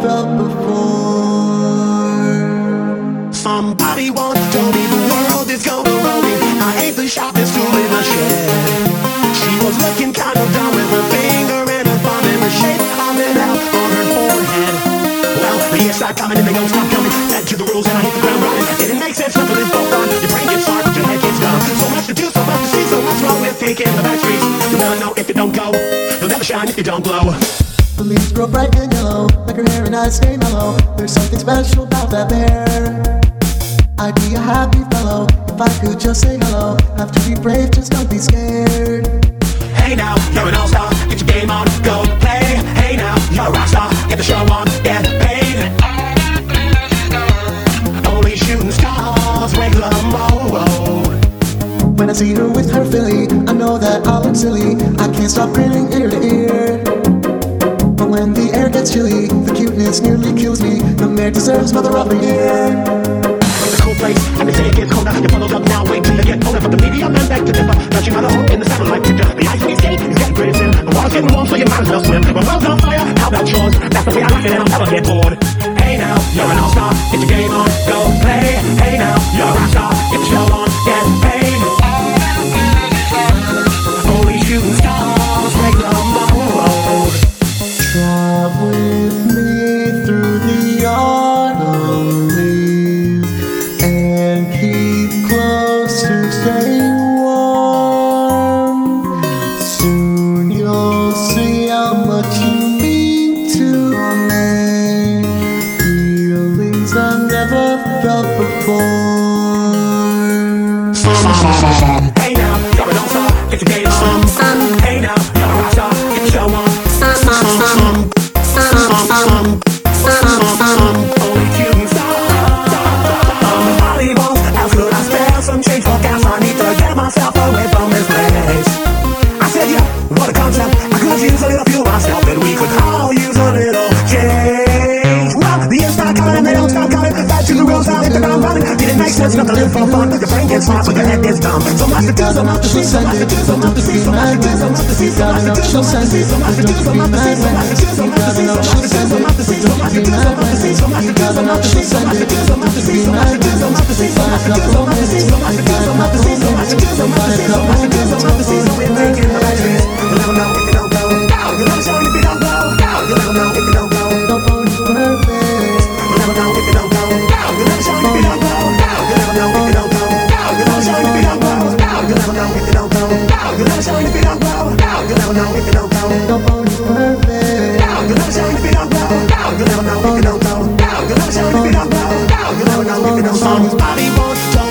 felt before. Somebody once told me the world is gonna roll me. I ain't the sharpest tool in the shed. She was looking kind of dumb with her finger and her thumb in the shape of an L on her forehead. Well, the years start coming and they don't stop coming. Led to the rules and I hit the ground running. Didn't make sense, nothing is for fun. Your brain gets hard, but your head gets dumb. So much to do, so much to see, so what's wrong with taking the back streets? You'll never know if you don't go. You'll never shine if you don't glow. The leaves grow bright and yellow, like her hair and eyes stay mellow. There's something special about that bear. I'd be a happy fellow if I could just say hello. Have to be brave, just don't be scared. Hey now, you're an all-star, get your game on, go play. Hey now, you're a rock star, get the show on, get paid. Only shooting stars, regular mode. When I see her with her filly, I know that I'll look silly. I can't stop grinning ear to ear. But when the air gets chilly, the cuteness nearly kills me. The mare deserves Mother of the Year. It's a cool place, and they say it gets colder. You're bundled up now, wait till you get older. But the media man back to differ. Touching my home in the satellite picture. The ice cream skate is getting pretty thin. The water's getting warm, so you might as well swim. When world's on fire, how about yours? That's the way I like it, and I'll never get bored. Hey now, you're an all-star, get your game on, go play. Hey now, you're a rock star, get the show on, get paid. Only shooting stars, regular mode. Drive with me through the autumn leaves and keep close to stay warm. Soon you'll see how much you mean to me. Feelings I've never felt before. Hey now, you're an all-star, get your game on. Hey now, you're a rock star, get the show on. Only shooting stars. Volleyball, how could I spare some change for gas? I need to get myself away from this place. I said, yeah, what a concept. I could use a little fuel myself, and we could all use a little change. Well, the years start coming and they don't stop coming. Back to the rules, I'll hit the ground running. Didn't make sense, not to live for fun. Your brain gets smart, but your head gets dumb. So much to do, so much to see, so much to do, so much to see, so much to do, so much to see, so much to do, so much to see, so much to do, so much to see, so much to do, so much to see, so much to do, so much to see, so much to do, so much to see, so much to do, so much to see, so much to do, so much to see, so much to do, so much to see, so much to do, so much to see, so much to do, so much to see, so much to do, so much to see, so much to do, so much to see, so we're making the right choice. You'll never know if you don't go. You'll never show if you don't go. You'll never know if you don't go. Don't go is perfect. You'll never know if you don't go. You'll never show if you don't go. You'll never know if you don't go. You'll never show if you don't go. You'll never know if you don't go. You'll never show if you don't go. You'll never know if you don't go. Don't go is perfect. You'll never show if you don't go. You'll never know if you don't go. You'll never show if you don't go. You'll never know if you don't go. Somebody once told